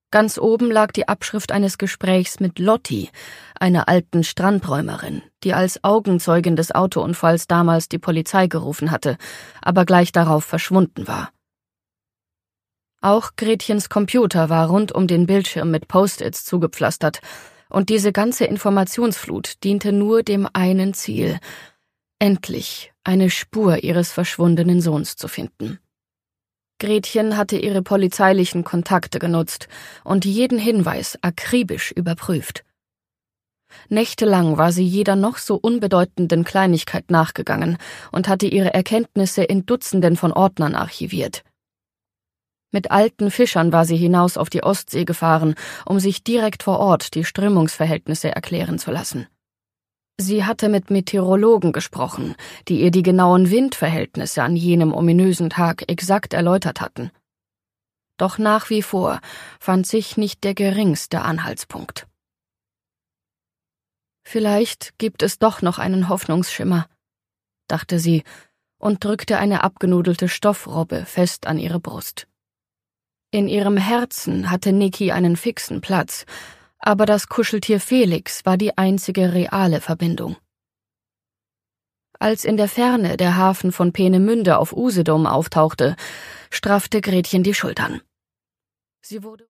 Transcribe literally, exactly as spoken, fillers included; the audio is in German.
Ganz oben lag die Abschrift eines Gesprächs mit Lotti, einer alten Strandräumerin, die als Augenzeugin des Autounfalls damals die Polizei gerufen hatte, aber gleich darauf verschwunden war. Auch Gretchens Computer war rund um den Bildschirm mit Post-its zugepflastert, und diese ganze Informationsflut diente nur dem einen Ziel: endlich eine Spur ihres verschwundenen Sohns zu finden. Gretchen hatte ihre polizeilichen Kontakte genutzt und jeden Hinweis akribisch überprüft. Nächtelang war sie jeder noch so unbedeutenden Kleinigkeit nachgegangen und hatte ihre Erkenntnisse in Dutzenden von Ordnern archiviert. Mit alten Fischern war sie hinaus auf die Ostsee gefahren, um sich direkt vor Ort die Strömungsverhältnisse erklären zu lassen. Sie hatte mit Meteorologen gesprochen, die ihr die genauen Windverhältnisse an jenem ominösen Tag exakt erläutert hatten. Doch nach wie vor fand sich nicht der geringste Anhaltspunkt. Vielleicht gibt es doch noch einen Hoffnungsschimmer, dachte sie und drückte eine abgenudelte Stoffrobbe fest an ihre Brust. In ihrem Herzen hatte Niki einen fixen Platz, aber das Kuscheltier Felix war die einzige reale Verbindung. Als in der Ferne der Hafen von Peenemünde auf Usedom auftauchte, straffte Gretchen die Schultern. Sie wurde